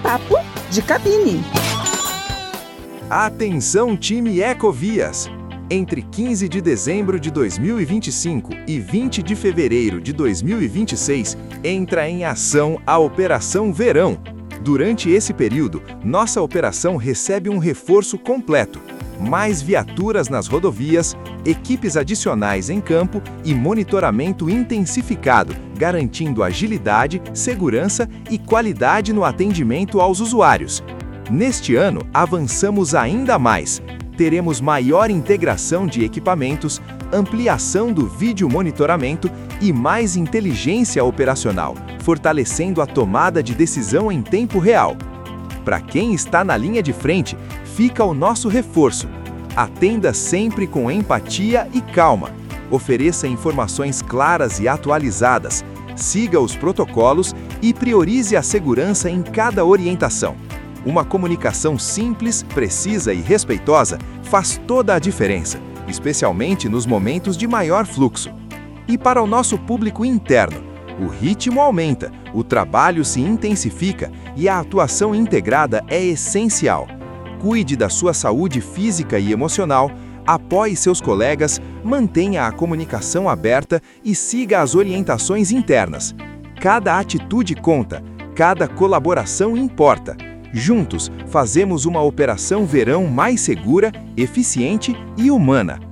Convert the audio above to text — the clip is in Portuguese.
Papo de Cabine. Atenção, time Ecovias! Entre 15 de dezembro de 2025 e 20 de fevereiro de 2026, entra em ação a Operação Verão. Durante esse período, nossa operação recebe um reforço completo. Mais viaturas nas rodovias, equipes adicionais em campo e monitoramento intensificado, garantindo agilidade, segurança e qualidade no atendimento aos usuários. Neste ano, avançamos ainda mais. Teremos maior integração de equipamentos, ampliação do vídeo monitoramento e mais inteligência operacional, fortalecendo a tomada de decisão em tempo real. Para quem está na linha de frente, fica o nosso reforço. Atenda sempre com empatia e calma. Ofereça informações claras e atualizadas. Siga os protocolos e priorize a segurança em cada orientação. Uma comunicação simples, precisa e respeitosa faz toda a diferença, especialmente nos momentos de maior fluxo. E para o nosso público interno, o ritmo aumenta, o trabalho se intensifica e a atuação integrada é essencial. Cuide da sua saúde física e emocional, apoie seus colegas, mantenha a comunicação aberta e siga as orientações internas. Cada atitude conta, cada colaboração importa. Juntos, fazemos uma Operação Verão mais segura, eficiente e humana.